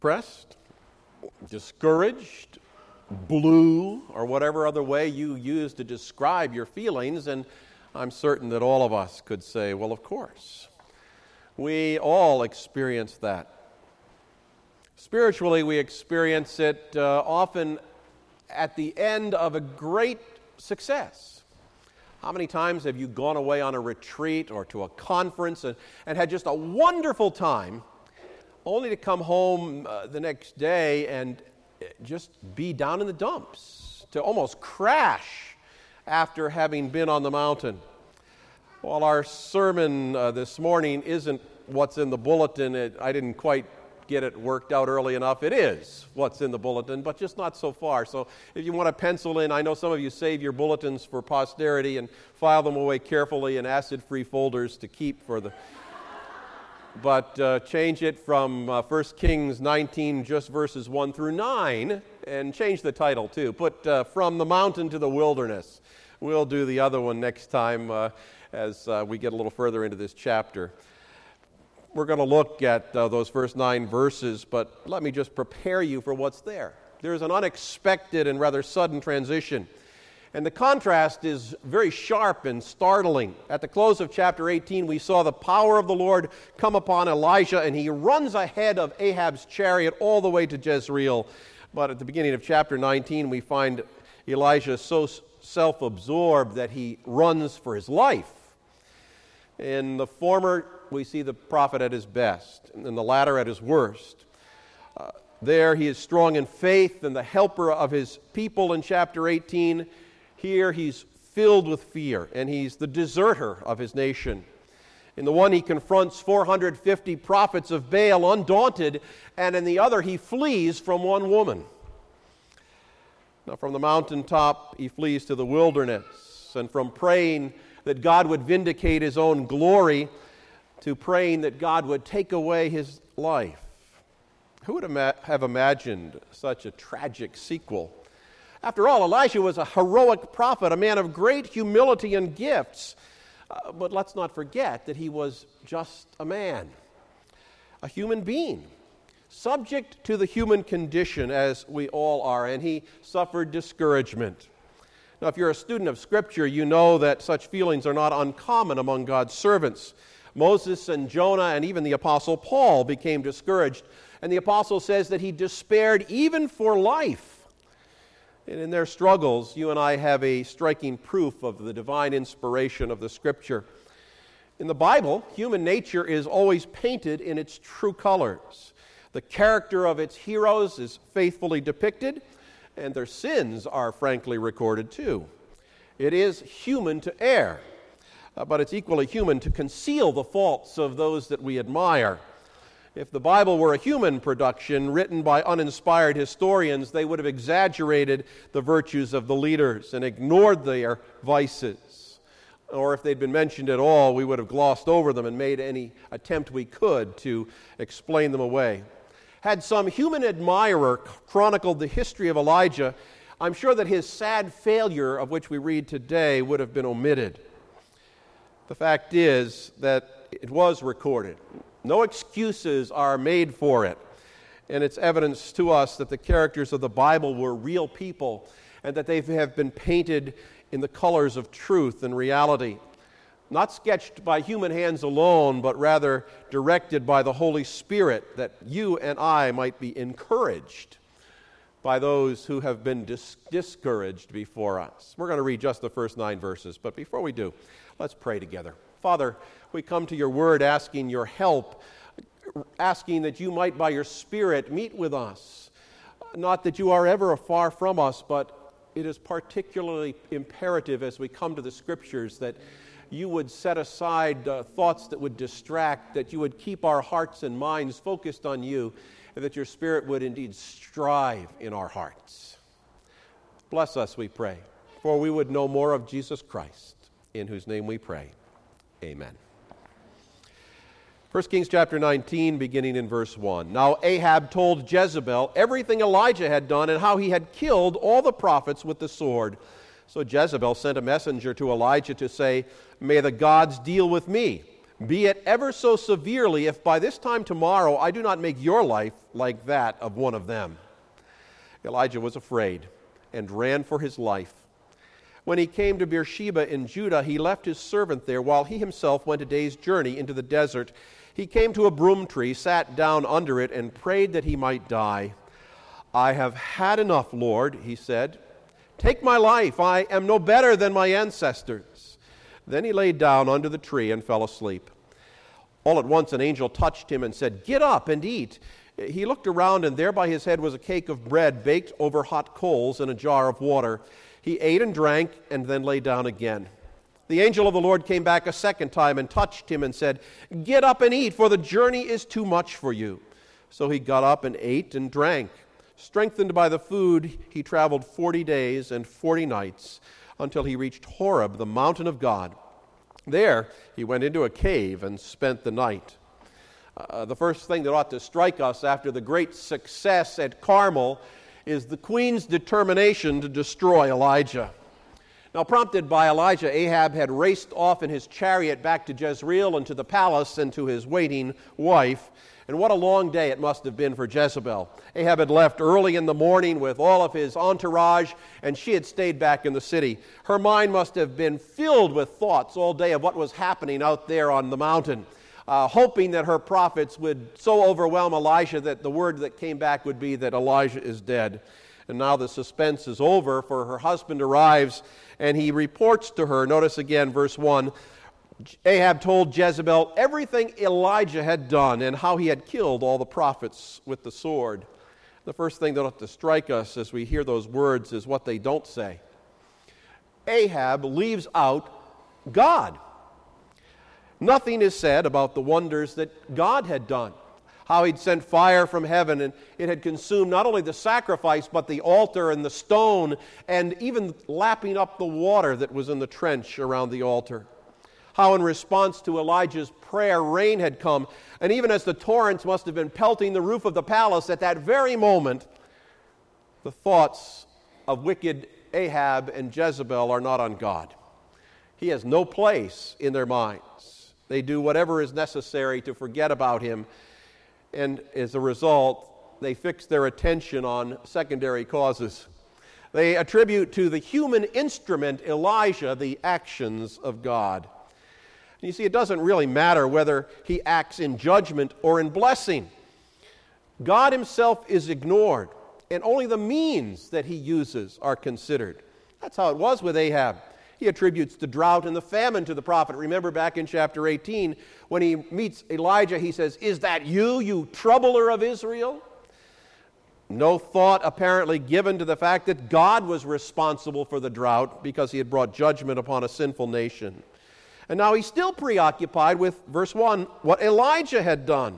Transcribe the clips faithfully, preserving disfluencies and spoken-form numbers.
Depressed, discouraged, blue, or whatever other way you use to describe your feelings, and I'm certain that all of us could say, well, of course. We all experience that. Spiritually, we experience it uh, often at the end of a great success. How many times have you gone away on a retreat or to a conference and, and had just a wonderful time, only to come home uh, the next day and just be down in the dumps, to almost crash after having been on the mountain? Well, our sermon uh, this morning isn't what's in the bulletin. It, I didn't quite get it worked out early enough. It is what's in the bulletin, but just not so far. So if you want to pencil in, I know some of you save your bulletins for posterity and file them away carefully in acid-free folders to keep for the... But uh, change it from uh, First Kings nineteen, just verses one through nine, and change the title too. Put uh, From the Mountain to the Wilderness. We'll do the other one next time uh, as uh, we get a little further into this chapter. We're going to look at uh, those first nine verses, but let me just prepare you for what's there. There's an unexpected and rather sudden transition. And the contrast is very sharp and startling. At the close of chapter eighteen, we saw the power of the Lord come upon Elijah, and he runs ahead of Ahab's chariot all the way to Jezreel. But at the beginning of chapter nineteen, we find Elijah so self-absorbed that he runs for his life. In the former, we see the prophet at his best, and in the latter at his worst. Uh, there he is strong in faith and the helper of his people in chapter eighteen. Here he's filled with fear, and he's the deserter of his nation. In the one, he confronts four hundred fifty prophets of Baal undaunted, and in the other, he flees from one woman. Now, from the mountaintop, he flees to the wilderness, and from praying that God would vindicate his own glory to praying that God would take away his life. Who would ima- have imagined such a tragic sequel? After all, Elijah was a heroic prophet, a man of great humility and gifts. Uh, but let's not forget that he was just a man, a human being, subject to the human condition as we all are, and he suffered discouragement. Now, if you're a student of Scripture, you know that such feelings are not uncommon among God's servants. Moses and Jonah and even the Apostle Paul became discouraged, and the Apostle says that he despaired even for life. And in their struggles, you and I have a striking proof of the divine inspiration of the Scripture. In the Bible, human nature is always painted in its true colors. The character of its heroes is faithfully depicted, and their sins are frankly recorded too. It is human to err, uh, but it's equally human to conceal the faults of those that we admire. If the Bible were a human production written by uninspired historians, they would have exaggerated the virtues of the leaders and ignored their vices. Or if they'd been mentioned at all, we would have glossed over them and made any attempt we could to explain them away. Had some human admirer chronicled the history of Elijah, I'm sure that his sad failure, of which we read today, would have been omitted. The fact is that it was recorded. No excuses are made for it, and it's evidence to us that the characters of the Bible were real people and that they have been painted in the colors of truth and reality, not sketched by human hands alone, but rather directed by the Holy Spirit, that you and I might be encouraged by those who have been dis- discouraged before us. We're going to read just the first nine verses, but before we do, let's pray together. Father, we come to your word asking your help, asking that you might by your Spirit meet with us. Not that you are ever far from us, but it is particularly imperative as we come to the Scriptures that you would set aside uh, thoughts that would distract, that you would keep our hearts and minds focused on you, and that your Spirit would indeed strive in our hearts. Bless us, we pray, for we would know more of Jesus Christ, in whose name we pray. Amen. First Kings chapter nineteen, beginning in verse one. Now Ahab told Jezebel everything Elijah had done and how he had killed all the prophets with the sword. So Jezebel sent a messenger to Elijah to say, "May the gods deal with me. be it ever so severely, if by this time tomorrow I do not make your life like that of one of them." Elijah was afraid and ran for his life. When he came to Beersheba in Judah, he left his servant there while he himself went a day's journey into the desert. He came to a broom tree, sat down under it, and prayed that he might die. "I have had enough, Lord," he said. "Take my life. I am no better than my ancestors." Then he lay down under the tree and fell asleep. All at once an angel touched him and said, "Get up and eat." He looked around, and there by his head was a cake of bread baked over hot coals and a jar of water. He ate and drank and then lay down again. The angel of the Lord came back a second time and touched him and said, "Get up and eat, for the journey is too much for you." So he got up and ate and drank. Strengthened by the food, he traveled forty days and forty nights until he reached Horeb, the mountain of God. There he went into a cave and spent the night. Uh, the first thing that ought to strike us after the great success at Carmel is the queen's determination to destroy Elijah. Now, prompted by Elijah, Ahab had raced off in his chariot back to Jezreel and to the palace and to his waiting wife. And what a long day it must have been for Jezebel. Ahab had left early in the morning with all of his entourage, and she had stayed back in the city. Her mind must have been filled with thoughts all day of what was happening out there on the mountain, uh, hoping that her prophets would so overwhelm Elijah that the word that came back would be that Elijah is dead. And now the suspense is over, for her husband arrives, and he reports to her. Notice again, verse one, Ahab told Jezebel everything Elijah had done and how he had killed all the prophets with the sword. The first thing that ought to strike us as we hear those words is what they don't say. Ahab leaves out God. Nothing is said about the wonders that God had done, how he'd sent fire from heaven and it had consumed not only the sacrifice but the altar and the stone and even lapping up the water that was in the trench around the altar. How in response to Elijah's prayer, rain had come, and even as the torrents must have been pelting the roof of the palace at that very moment, the thoughts of wicked Ahab and Jezebel are not on God. He has no place in their minds. They do whatever is necessary to forget about him, and as a result, they fix their attention on secondary causes. They attribute to the human instrument, Elijah, the actions of God. You see, it doesn't really matter whether he acts in judgment or in blessing. God himself is ignored, and only the means that he uses are considered. That's how it was with Ahab. He attributes the drought and the famine to the prophet. Remember back in chapter eighteen, when he meets Elijah, he says, "Is that you, you troubler of Israel?" No thought apparently given to the fact that God was responsible for the drought because he had brought judgment upon a sinful nation. And now he's still preoccupied with, verse one, what Elijah had done.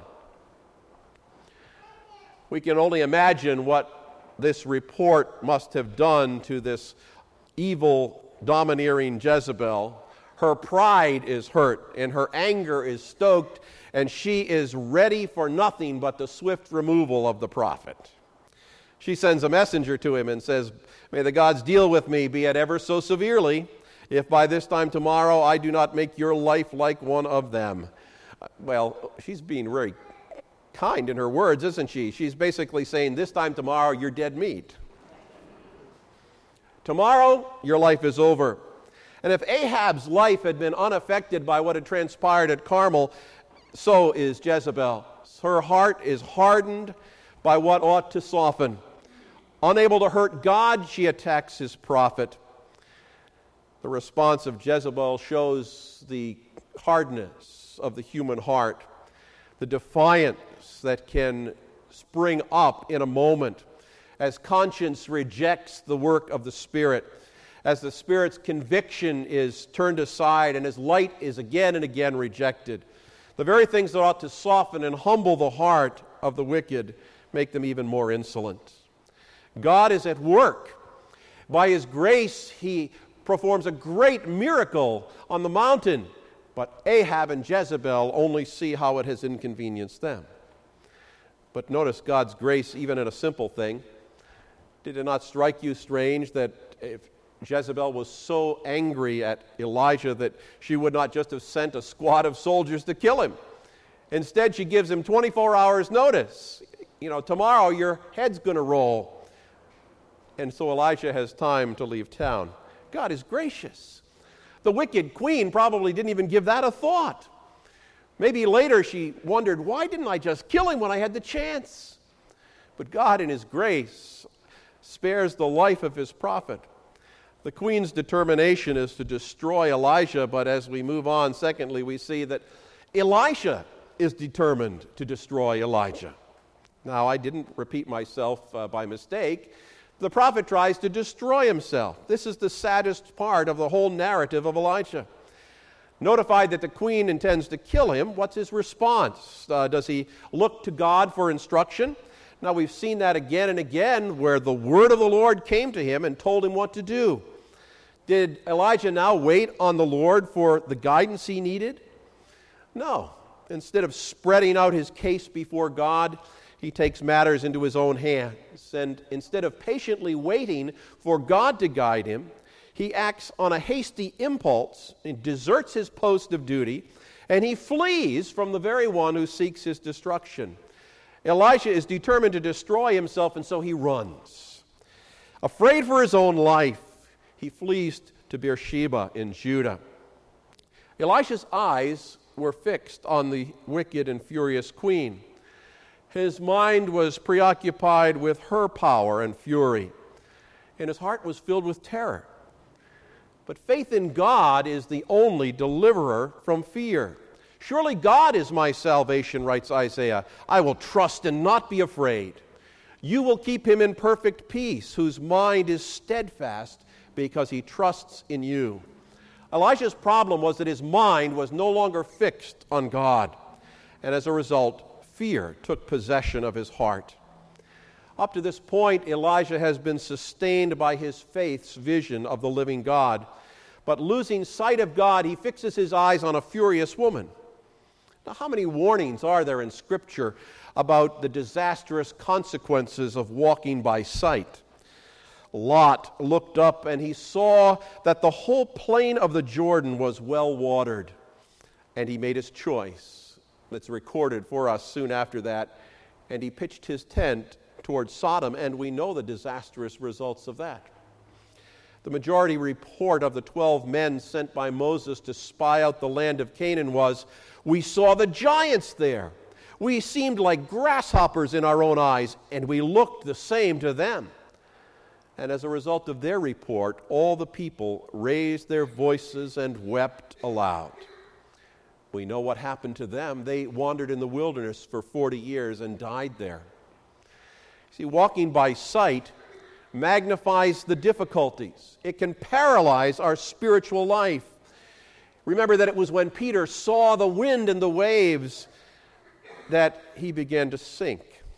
We can only imagine what this report must have done to this evil, domineering Jezebel. Her pride is hurt, and her anger is stoked, and she is ready for nothing but the swift removal of the prophet. She sends a messenger to him and says, "May the gods deal with me, be it ever so severely, if by this time tomorrow I do not make your life like one of them." Well, she's being very kind in her words, isn't she? She's basically saying, this time tomorrow, you're dead meat. Tomorrow, your life is over. And if Ahab's life had been unaffected by what had transpired at Carmel, so is Jezebel's. Her heart is hardened by what ought to soften. Unable to hurt God, she attacks his prophet. The response of Jezebel shows the hardness of the human heart, the defiance that can spring up in a moment as conscience rejects the work of the Spirit, as the Spirit's conviction is turned aside and as light is again and again rejected. The very things that ought to soften and humble the heart of the wicked make them even more insolent. God is at work. By his grace, he performs a great miracle on the mountain, but Ahab and Jezebel only see how it has inconvenienced them. But notice God's grace even in a simple thing. Did it not strike you strange that if Jezebel was so angry at Elijah that she would not just have sent a squad of soldiers to kill him. Instead, she gives him twenty-four hours notice. You know, tomorrow your head's going to roll. And so Elijah has time to leave town. God is gracious. The wicked queen probably didn't even give that a thought. Maybe later she wondered, why didn't I just kill him when I had the chance? But God in His grace spares the life of His prophet. The queen's determination is to destroy Elijah, but as we move on, secondly, we see that Elisha is determined to destroy Elijah. Now, I didn't repeat myself uh, by mistake. The prophet tries to destroy himself. This is the saddest part of the whole narrative of Elijah. Notified that the queen intends to kill him, what's his response? Uh, does he look to God for instruction? Now, we've seen that again and again where the word of the Lord came to him and told him what to do. Did Elijah now wait on the Lord for the guidance he needed? No. Instead of spreading out his case before God, he takes matters into his own hands. And instead of patiently waiting for God to guide him, he acts on a hasty impulse and deserts his post of duty, and he flees from the very one who seeks his destruction. Elisha is determined to destroy himself, and so he runs. Afraid for his own life, he flees to Beersheba in Judah. Elisha's eyes were fixed on the wicked and furious queen. His mind was preoccupied with her power and fury, and his heart was filled with terror. But faith in God is the only deliverer from fear. Surely God is my salvation, writes Isaiah. I will trust and not be afraid. You will keep him in perfect peace, whose mind is steadfast because he trusts in you. Elijah's problem was that his mind was no longer fixed on God, and as a result, fear took possession of his heart. Up to this point, Elijah has been sustained by his faith's vision of the living God. But losing sight of God, he fixes his eyes on a furious woman. Now, how many warnings are there in Scripture about the disastrous consequences of walking by sight? Lot looked up and he saw that the whole plain of the Jordan was well watered, and he made his choice. It's recorded for us soon after that, and he pitched his tent towards Sodom, and we know the disastrous results of that. The majority report of the twelve men sent by Moses to spy out the land of Canaan was, we saw the giants there. We seemed like grasshoppers in our own eyes, and we looked the same to them. And as a result of their report, all the people raised their voices and wept aloud. We know what happened to them. They wandered in the wilderness for forty years and died there. See, walking by sight magnifies the difficulties. It can paralyze our spiritual life. Remember that it was when Peter saw the wind and the waves that he began to sink.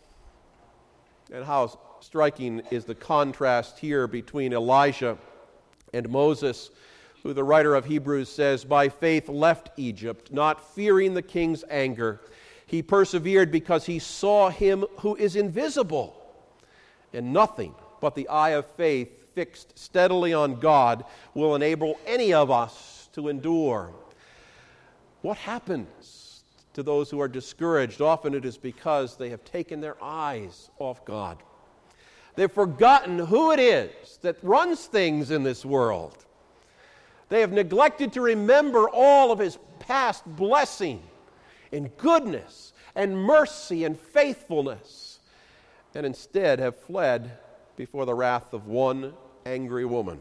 And how striking is the contrast here between Elijah and Moses, who the writer of Hebrews says, by faith left Egypt, not fearing the king's anger. He persevered because he saw him who is invisible. And nothing but the eye of faith fixed steadily on God will enable any of us to endure. What happens to those who are discouraged? Often it is because they have taken their eyes off God. They've forgotten who it is that runs things in this world. They have neglected to remember all of His past blessing and goodness and mercy and faithfulness, and instead have fled before the wrath of one angry woman.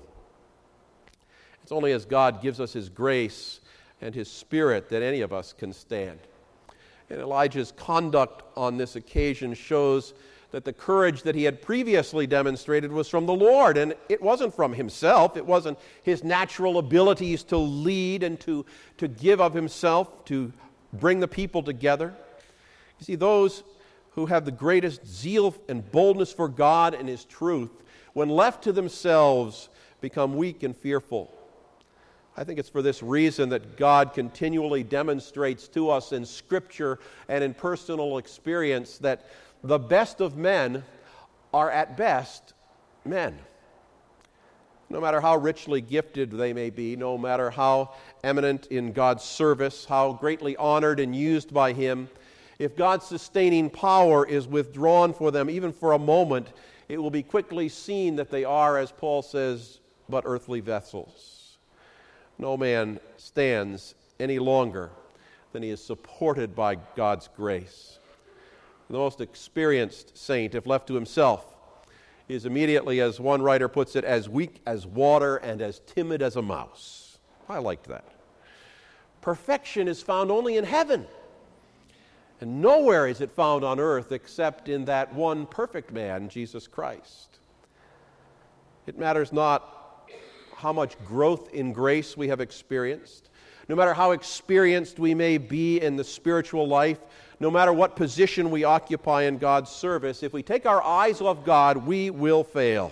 It's only as God gives us His grace and His Spirit that any of us can stand. And Elijah's conduct on this occasion shows that the courage that he had previously demonstrated was from the Lord, and it wasn't from himself. It wasn't his natural abilities to lead and to, to give of himself, to bring the people together. You see, those who have the greatest zeal and boldness for God and His truth, when left to themselves, become weak and fearful. I think it's for this reason that God continually demonstrates to us in Scripture and in personal experience that the best of men are at best men. No matter how richly gifted they may be, no matter how eminent in God's service, how greatly honored and used by Him, if God's sustaining power is withdrawn for them, even for a moment, it will be quickly seen that they are, as Paul says, but earthly vessels. No man stands any longer than he is supported by God's grace. The most experienced saint, if left to himself, is immediately, as one writer puts it, as weak as water and as timid as a mouse. I liked that. Perfection is found only in heaven. And nowhere is it found on earth except in that one perfect man, Jesus Christ. It matters not how much growth in grace we have experienced, no matter how experienced we may be in the spiritual life, no matter what position we occupy in God's service, if we take our eyes off God, we will fail.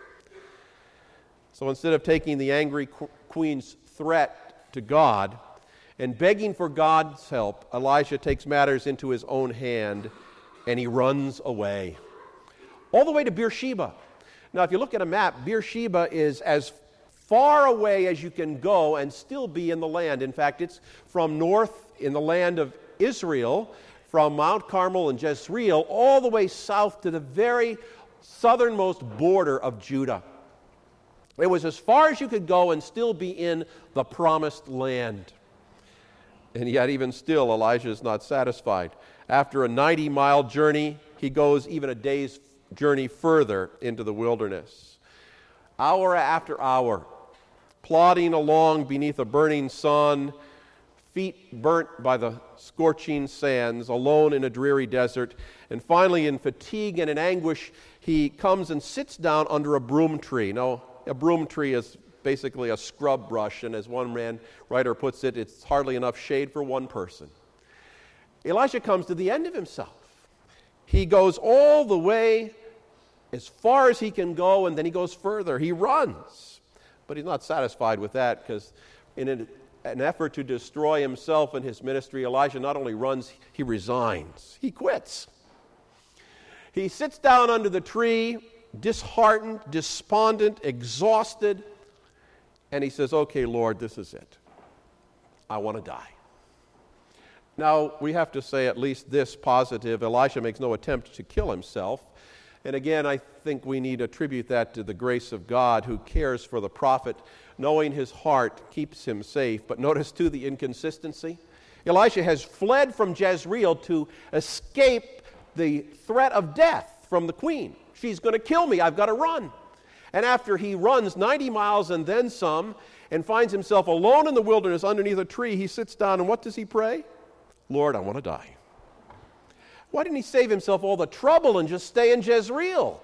So instead of taking the angry queen's threat to God and begging for God's help, Elijah takes matters into his own hand and he runs away. All the way to Beersheba. Now, if you look at a map, Beersheba is as far away as you can go and still be in the land. In fact, it's from north in the land of Israel, from Mount Carmel and Jezreel, all the way south to the very southernmost border of Judah. It was as far as you could go and still be in the promised land. And yet, even still, Elijah is not satisfied. After a ninety-mile journey, he goes even a day's journey further into the wilderness. Hour after hour, plodding along beneath a burning sun, feet burnt by the scorching sands, alone in a dreary desert, and finally in fatigue and in anguish, he comes and sits down under a broom tree. Now, a broom tree is basically a scrub brush, and as one man writer puts it, it's hardly enough shade for one person. Elisha comes to the end of himself. He goes all the way as far as he can go, and then he goes further. He runs. But he's not satisfied with that, because in an, an effort to destroy himself and his ministry, Elijah not only runs, he resigns. He quits. He sits down under the tree, disheartened, despondent, exhausted, and he says, "Okay, Lord, this is it. I want to die." Now, we have to say at least this positive. Elisha makes no attempt to kill himself. And again, I think we need to attribute that to the grace of God, who cares for the prophet, knowing his heart keeps him safe. But notice, too, the inconsistency. Elisha has fled from Jezreel to escape the threat of death from the queen. She's going to kill me. I've got to run. And after he runs ninety miles and then some, and finds himself alone in the wilderness underneath a tree, he sits down, and what does he pray? "Lord, I want to die." Why didn't he save himself all the trouble and just stay in Jezreel?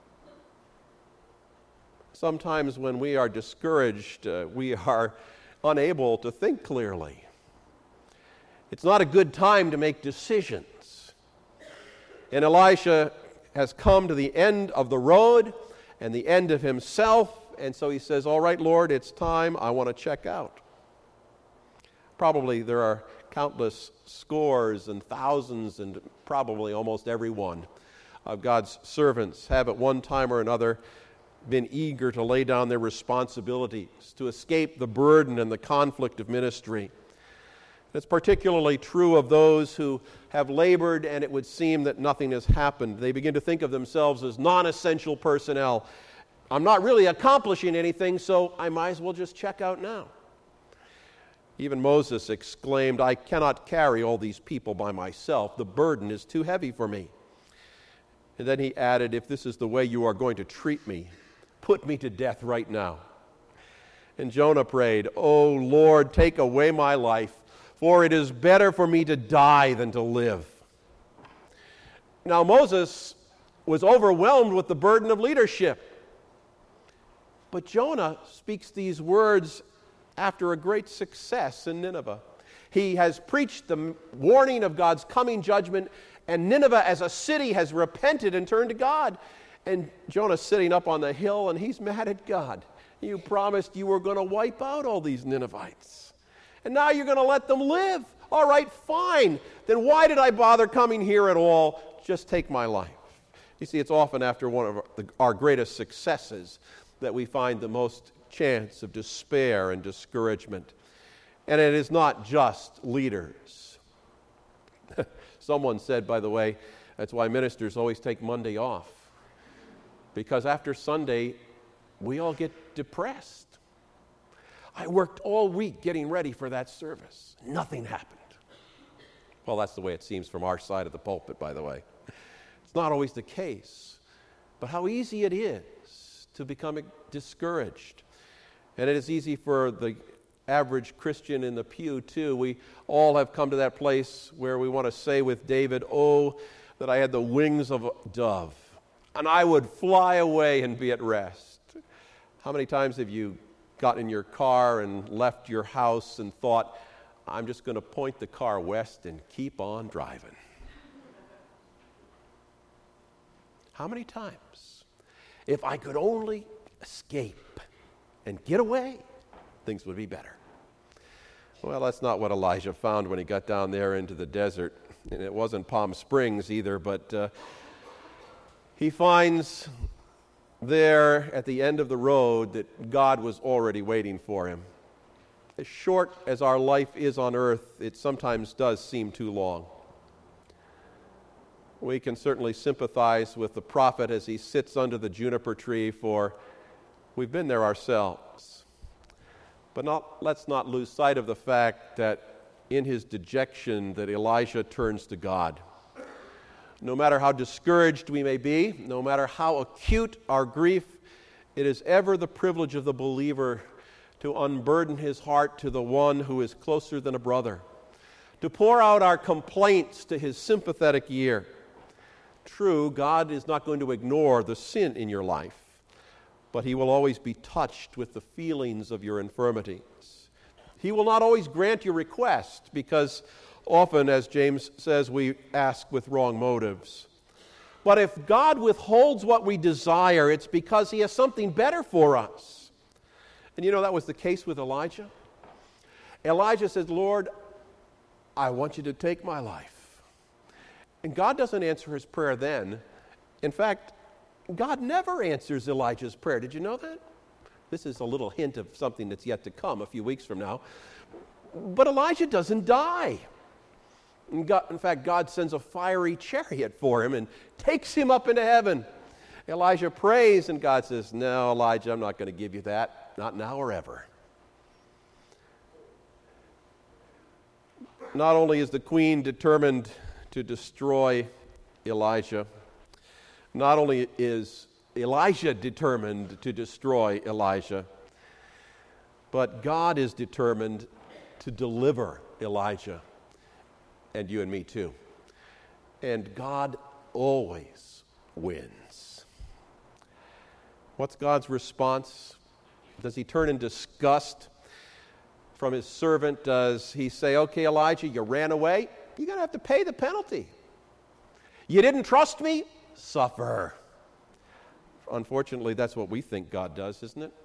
Sometimes when we are discouraged, uh, we are unable to think clearly. It's not a good time to make decisions. And Elisha has come to the end of the road and the end of himself, and so he says, "All right, Lord, it's time. I want to check out." Probably there are countless scores and thousands and probably almost every one of God's servants have at one time or another been eager to lay down their responsibilities, to escape the burden and the conflict of ministry. It's particularly true of those who have labored and it would seem that nothing has happened. They begin to think of themselves as non-essential personnel. I'm not really accomplishing anything, so I might as well just check out now. Even Moses exclaimed, "I cannot carry all these people by myself. The burden is too heavy for me." And then he added, "If this is the way you are going to treat me, put me to death right now." And Jonah prayed, "Oh Lord, take away my life, for it is better for me to die than to live." Now Moses was overwhelmed with the burden of leadership. But Jonah speaks these words after a great success in Nineveh. He has preached the warning of God's coming judgment, and Nineveh as a city has repented and turned to God. And Jonah's sitting up on the hill, and he's mad at God. You promised you were going to wipe out all these Ninevites, and now you're going to let them live. All right, fine. Then why did I bother coming here at all? Just take my life. You see, it's often after one of our greatest successes that we find the most chance of despair and discouragement. And it is not just leaders. Someone said, by the way, that's why ministers always take Monday off. Because after Sunday, we all get depressed. I worked all week getting ready for that service. Nothing happened. Well, that's the way it seems from our side of the pulpit, by the way. It's not always the case. But how easy it is to become discouraged. And it is easy for the average Christian in the pew, too. We all have come to that place where we want to say with David, "Oh, that I had the wings of a dove, and I would fly away and be at rest." How many times have you gotten in your car and left your house and thought, "I'm just going to point the car west and keep on driving"? How many times? If I could only escape and get away, things would be better. Well, that's not what Elijah found when he got down there into the desert. And it wasn't Palm Springs either, but uh, he finds there at the end of the road that God was already waiting for him. As short as our life is on earth, it sometimes does seem too long. We can certainly sympathize with the prophet as he sits under the juniper tree, for we've been there ourselves. But not, let's not lose sight of the fact that in his dejection that Elijah turns to God. No matter how discouraged we may be, no matter how acute our grief, it is ever the privilege of the believer to unburden his heart to the one who is closer than a brother, to pour out our complaints to his sympathetic ear. True, God is not going to ignore the sin in your life, but he will always be touched with the feelings of your infirmities. He will not always grant your request, because often, as James says, we ask with wrong motives. But if God withholds what we desire, it's because he has something better for us. And you know, that was the case with Elijah. Elijah says, "Lord, I want you to take my life." And God doesn't answer his prayer then. In fact, God never answers Elijah's prayer. Did you know that? This is a little hint of something that's yet to come a few weeks from now. But Elijah doesn't die. In, God, in fact, God sends a fiery chariot for him and takes him up into heaven. Elijah prays, and God says, "No, Elijah, I'm not going to give you that. Not now or ever." Not only is the queen determined to destroy Elijah, not only is Elijah determined to destroy Elijah, but God is determined to deliver Elijah, and you and me too. And God always wins. What's God's response? Does he turn in disgust from his servant? Does he say, "Okay, Elijah, you ran away. You're going to have to pay the penalty. You didn't trust me? Suffer." Unfortunately, that's what we think God does, isn't it?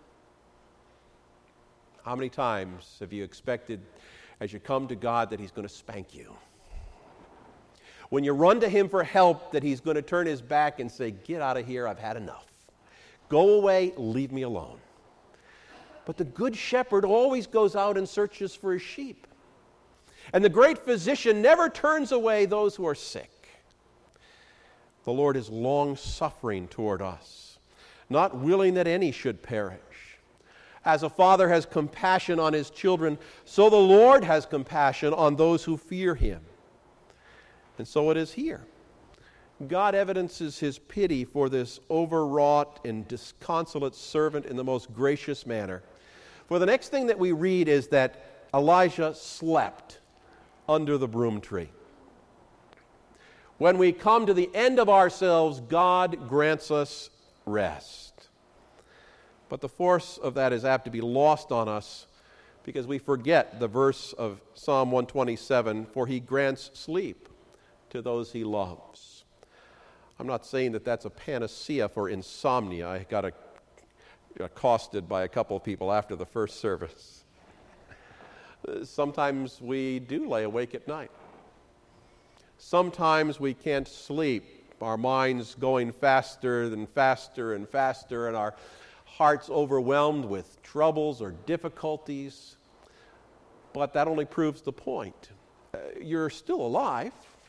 How many times have you expected, as you come to God, that he's going to spank you? When you run to him for help, that he's going to turn his back and say, "Get out of here, I've had enough. Go away, leave me alone." But the good shepherd always goes out and searches for his sheep. And the great physician never turns away those who are sick. The Lord is long-suffering toward us, not willing that any should perish. As a father has compassion on his children, so the Lord has compassion on those who fear him. And so it is here. God evidences his pity for this overwrought and disconsolate servant in the most gracious manner. For the next thing that we read is that Elijah slept under the broom tree. When we come to the end of ourselves, God grants us rest. But the force of that is apt to be lost on us because we forget the verse of Psalm one twenty-seven, "For he grants sleep to those he loves." I'm not saying that that's a panacea for insomnia. I got accosted by a couple of people after the first service. Sometimes we do lay awake at night. Sometimes we can't sleep. Our minds going faster and faster and faster, and our hearts overwhelmed with troubles or difficulties. But that only proves the point. Uh, you're still alive.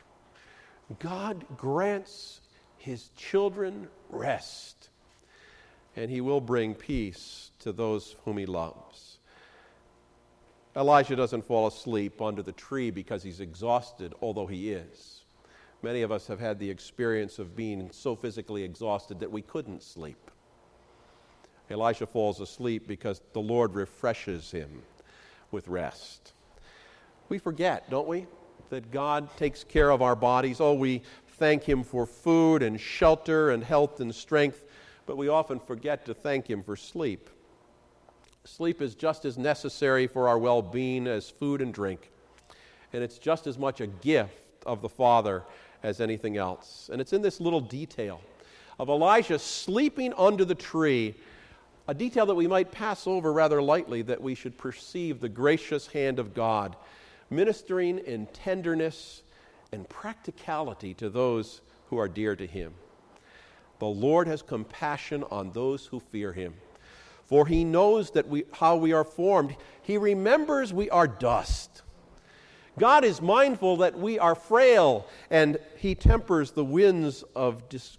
God grants his children rest, and he will bring peace to those whom he loves. Elijah doesn't fall asleep under the tree because he's exhausted, although he is. Many of us have had the experience of being so physically exhausted that we couldn't sleep. Elijah falls asleep because the Lord refreshes him with rest. We forget, don't we, that God takes care of our bodies. Oh, we thank him for food and shelter and health and strength, but we often forget to thank him for sleep. Sleep is just as necessary for our well-being as food and drink, and it's just as much a gift of the Father as anything else. And it's in this little detail of Elijah sleeping under the tree, a detail that we might pass over rather lightly, that we should perceive the gracious hand of God ministering in tenderness and practicality to those who are dear to him. The Lord has compassion on those who fear him, for he knows that we, how we are formed. He remembers we are dust. God is mindful that we are frail, and he tempers the winds of dis-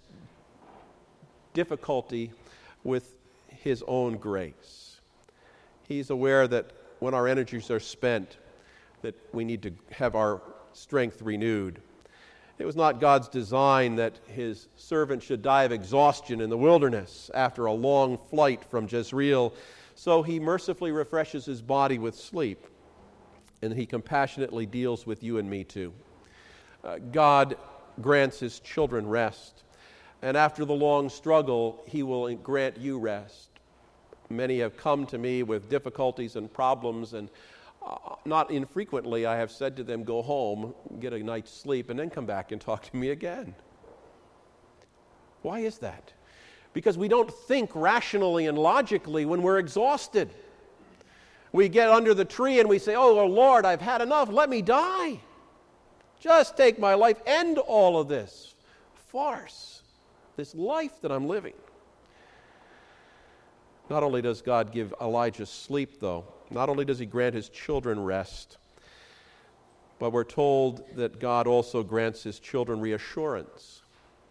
difficulty with his own grace. He's aware that when our energies are spent, that we need to have our strength renewed. It was not God's design that his servant should die of exhaustion in the wilderness after a long flight from Jezreel, so he mercifully refreshes his body with sleep, and he compassionately deals with you and me too. Uh, God grants his children rest, and after the long struggle, he will grant you rest. Many have come to me with difficulties and problems, and uh, not infrequently I have said to them, go home, get a night's sleep, and then come back and talk to me again. Why is that? Because we don't think rationally and logically when we're exhausted. We get under the tree and we say, oh, Lord, I've had enough, let me die. Just take my life, end all of this farce, this life that I'm living. Not only does God give Elijah sleep, though, not only does he grant his children rest, but we're told that God also grants his children reassurance.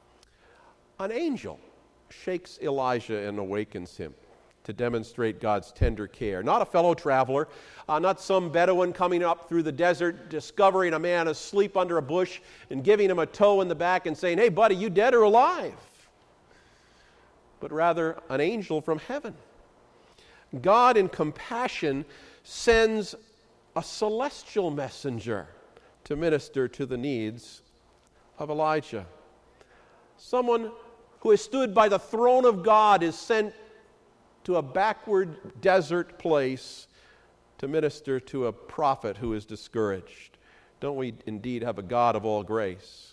An angel shakes Elijah and awakens him to demonstrate God's tender care. Not a fellow traveler, uh, not some Bedouin coming up through the desert, discovering a man asleep under a bush and giving him a toe in the back and saying, hey, buddy, you dead or alive? But rather an angel from heaven. God in compassion sends a celestial messenger to minister to the needs of Elijah. Someone who has stood by the throne of God is sent to a backward desert place to minister to a prophet who is discouraged. Don't we indeed have a God of all grace?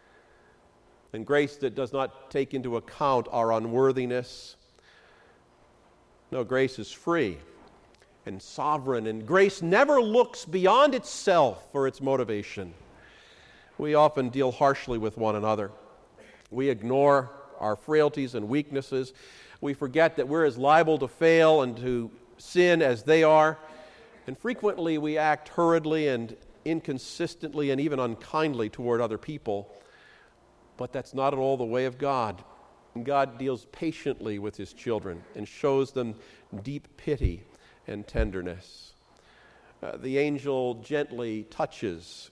And grace that does not take into account our unworthiness. No, grace is free and sovereign, and grace never looks beyond itself for its motivation. We often deal harshly with one another. We ignore our frailties and weaknesses. We forget that we're as liable to fail and to sin as they are. And frequently we act hurriedly and inconsistently and even unkindly toward other people. But that's not at all the way of God. God deals patiently with his children and shows them deep pity and tenderness. Uh, the angel gently touches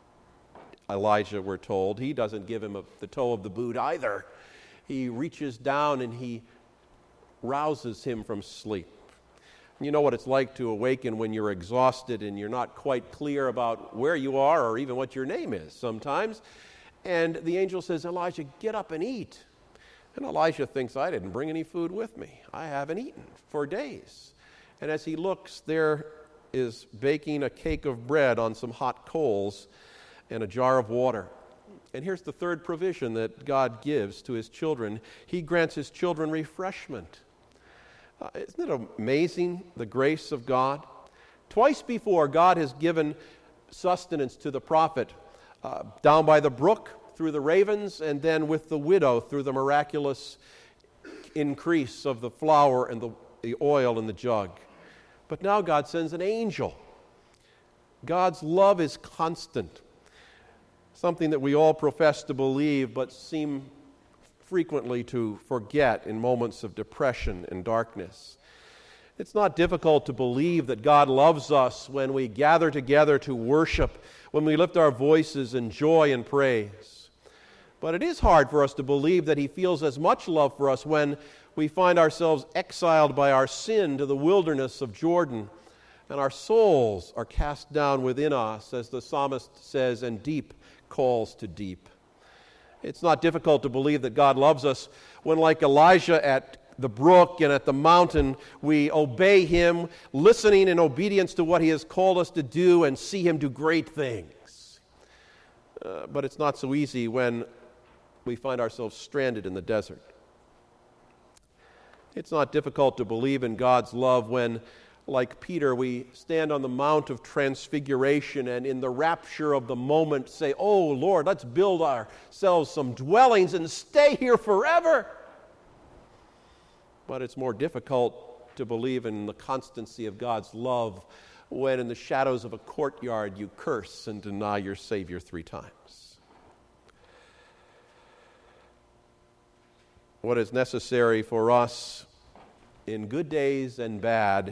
Elijah, we're told. He doesn't give him a, the toe of the boot either. He reaches down and he rouses him from sleep. You know what it's like to awaken when you're exhausted and you're not quite clear about where you are or even what your name is sometimes. And the angel says, Elijah, get up and eat. And Elijah thinks, I didn't bring any food with me. I haven't eaten for days. And as he looks, there is baking a cake of bread on some hot coals and a jar of water. And here's the third provision that God gives to his children. He grants his children refreshment. Uh, isn't it amazing, the grace of God? Twice before, God has given sustenance to the prophet uh, down by the brook through the ravens, and then with the widow through the miraculous increase of the flour and the, the oil in the jug. But now God sends an angel. God's love is constant, something that we all profess to believe but seem frequently to forget in moments of depression and darkness. It's not difficult to believe that God loves us when we gather together to worship, when we lift our voices in joy and praise. But it is hard for us to believe that He feels as much love for us when we find ourselves exiled by our sin to the wilderness of Jordan, and our souls are cast down within us, as the psalmist says, and deep calls to deep. It's not difficult to believe that God loves us when, like Elijah at the brook and at the mountain, we obey Him, listening in obedience to what He has called us to do, and see Him do great things. Uh, but it's not so easy when we find ourselves stranded in the desert. It's not difficult to believe in God's love when, like Peter, we stand on the Mount of Transfiguration and in the rapture of the moment say, "Oh Lord, let's build ourselves some dwellings and stay here forever." But it's more difficult to believe in the constancy of God's love when in the shadows of a courtyard you curse and deny your Savior three times. What is necessary for us in good days and bad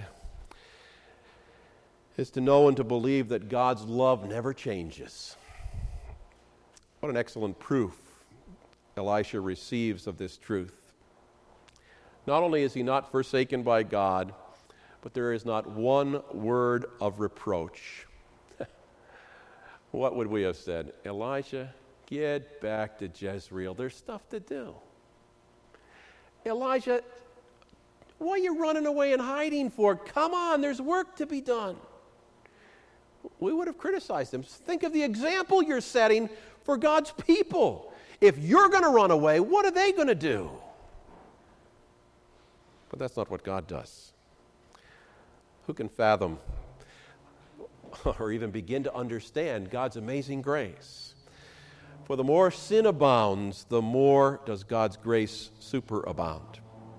is to know and to believe that God's love never changes. What an excellent proof Elisha receives of this truth. Not only is he not forsaken by God, but there is not one word of reproach. What would we have said? Elijah, get back to Jezreel. There's stuff to do. Elijah, what are you running away and hiding for? Come on, there's work to be done. We would have criticized him. Think of the example you're setting for God's people. If you're going to run away, what are they going to do? But that's not what God does. Who can fathom or even begin to understand God's amazing grace? For the more sin abounds, the more does God's grace superabound.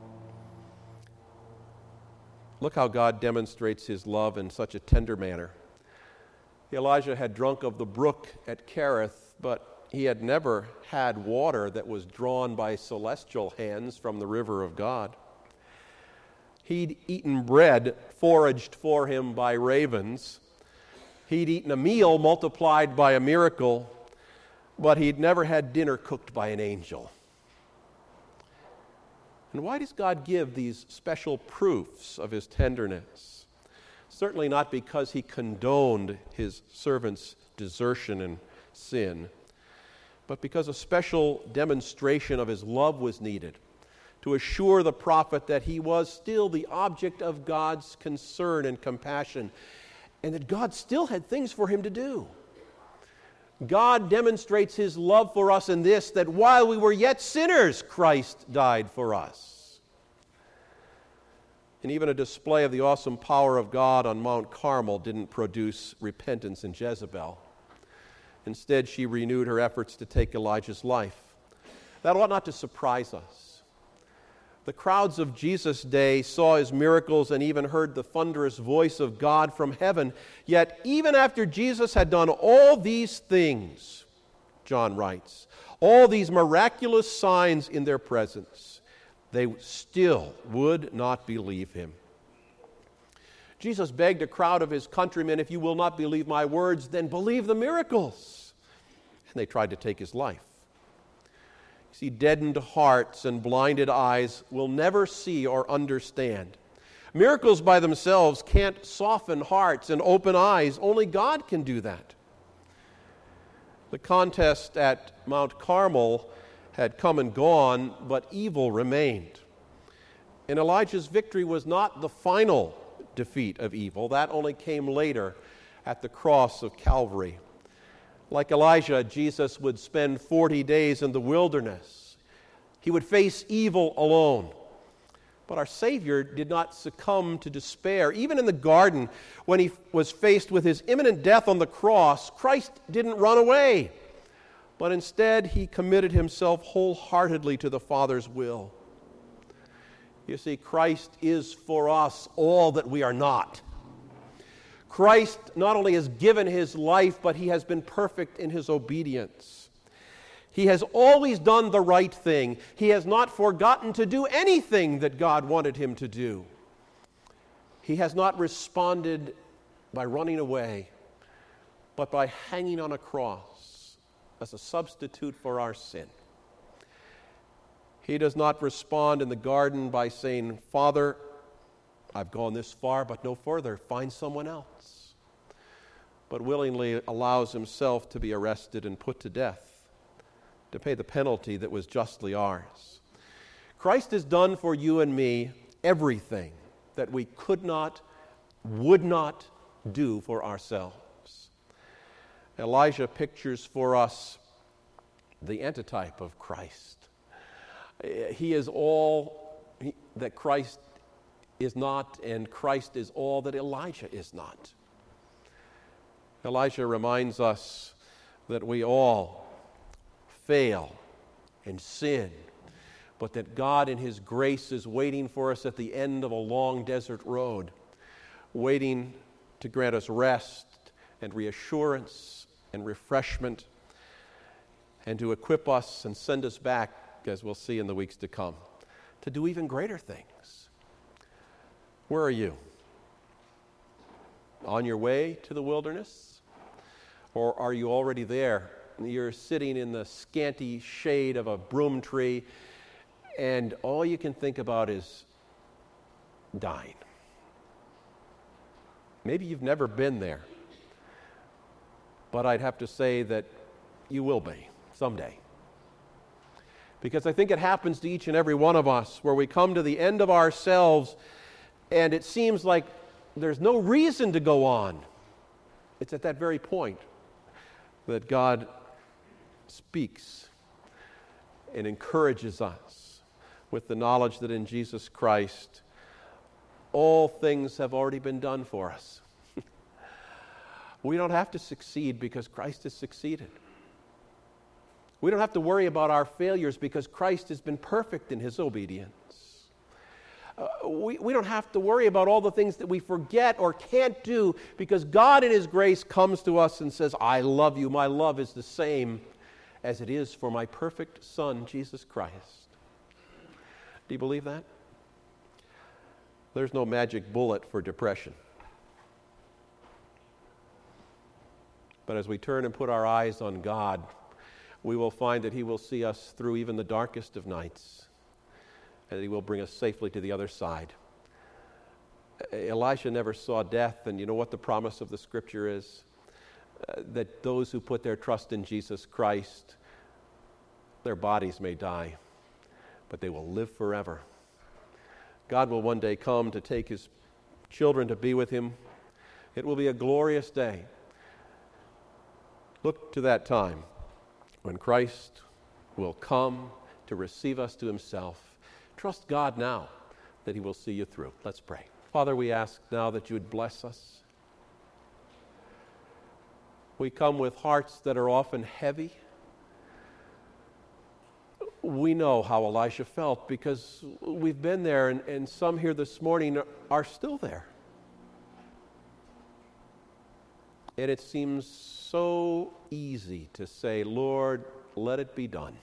Look how God demonstrates His love in such a tender manner. Elijah had drunk of the brook at Kerith, but he had never had water that was drawn by celestial hands from the river of God. He'd eaten bread foraged for him by ravens. He'd eaten a meal multiplied by a miracle, but he'd never had dinner cooked by an angel. And why does God give these special proofs of His tenderness? Certainly not because He condoned His servant's desertion and sin, but because a special demonstration of His love was needed to assure the prophet that he was still the object of God's concern and compassion, and that God still had things for him to do. God demonstrates His love for us in this, that while we were yet sinners, Christ died for us. And even a display of the awesome power of God on Mount Carmel didn't produce repentance in Jezebel. Instead, she renewed her efforts to take Elijah's life. That ought not to surprise us. The crowds of Jesus' day saw His miracles and even heard the thunderous voice of God from heaven. Yet, even after Jesus had done all these things, John writes, all these miraculous signs in their presence, they still would not believe Him. Jesus begged a crowd of His countrymen, "If you will not believe my words, then believe the miracles." And they tried to take His life. See, deadened hearts and blinded eyes will never see or understand. Miracles by themselves can't soften hearts and open eyes. Only God can do that. The contest at Mount Carmel had come and gone, but evil remained. And Elijah's victory was not the final defeat of evil. That only came later at the cross of Calvary. Like Elijah, Jesus would spend forty days in the wilderness. He would face evil alone. But our Savior did not succumb to despair. Even in the garden, when He was faced with His imminent death on the cross, Christ didn't run away, but instead He committed Himself wholeheartedly to the Father's will. You see, Christ is for us all that we are not. Christ not only has given his life, but he has been perfect in his obedience. He has always done the right thing. He has not forgotten to do anything that God wanted him to do. He has not responded by running away, but by hanging on a cross as a substitute for our sin. He does not respond in the garden by saying, "Father, I've gone this far, but no further. Find someone else." But willingly allows himself to be arrested and put to death to pay the penalty that was justly ours. Christ has done for you and me everything that we could not, would not do for ourselves. Elijah pictures for us the antitype of Christ. He is all that Christ is not, and Christ is all that Elijah is not. Elijah reminds us that we all fail and sin, but that God in his grace is waiting for us at the end of a long desert road, waiting to grant us rest and reassurance and refreshment, and to equip us and send us back, as we'll see in the weeks to come, to do even greater things. Where are you? On your way to the wilderness? Or are you already there? You're sitting in the scanty shade of a broom tree, and all you can think about is dying. Maybe you've never been there, but I'd have to say that you will be someday. Because I think it happens to each and every one of us, where we come to the end of ourselves and it seems like there's no reason to go on. It's at that very point that God speaks and encourages us with the knowledge that in Jesus Christ all things have already been done for us. We don't have to succeed because Christ has succeeded. We don't have to worry about our failures because Christ has been perfect in his obedience. Uh, we, we don't have to worry about all the things that we forget or can't do because God in his grace comes to us and says, "I love you. My love is the same as it is for my perfect Son, Jesus Christ." Do you believe that? There's no magic bullet for depression. But as we turn and put our eyes on God, we will find that he will see us through even the darkest of nights, and that he will bring us safely to the other side. Elisha never saw death, and you know what the promise of the Scripture is? Uh, that those who put their trust in Jesus Christ, their bodies may die, but they will live forever. God will one day come to take his children to be with him. It will be a glorious day. Look to that time when Christ will come to receive us to himself. Trust God now that he will see you through. Let's pray. Father, we ask now that you would bless us. We come with hearts that are often heavy. We know how Elisha felt because we've been there, and, and some here this morning are still there. And it seems so easy to say, "Lord, let it be done."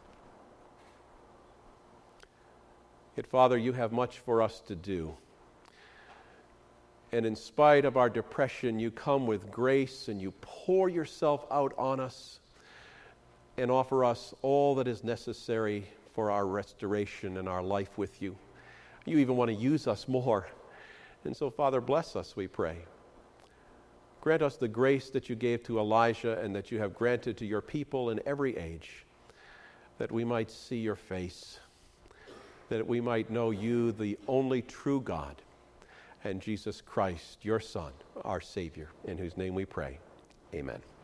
Yet, Father, you have much for us to do. And in spite of our depression, you come with grace and you pour yourself out on us and offer us all that is necessary for our restoration and our life with you. You even want to use us more. And so, Father, bless us, we pray. Grant us the grace that you gave to Elijah and that you have granted to your people in every age, that we might see your face, that we might know you, the only true God, and Jesus Christ, your Son, our Savior, in whose name we pray. Amen.